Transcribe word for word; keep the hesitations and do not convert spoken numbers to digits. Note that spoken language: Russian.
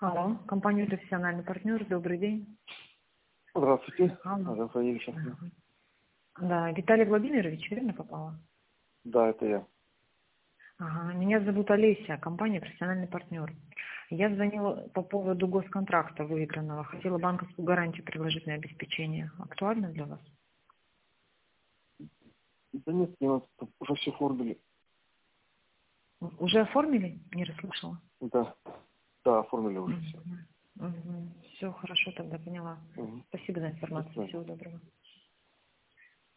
Алло, компания «Профессиональный партнер», добрый день. Здравствуйте. Алло. Рафаэль сейчас. Ага. Да, Виталий Владимирович, верно попала? Да, это я. Ага. Меня зовут Олеся, компания «Профессиональный партнер». Я звонила по поводу госконтракта выигранного. Хотела банковскую гарантию предложить на обеспечение. Актуально для вас? Да нет, не надо, уже все оформили. Уже оформили? Не расслышала. Да, да, оформили уже все. Угу. Угу. Все, хорошо, тогда поняла. Угу. Спасибо за До информацию. свидания. Всего доброго.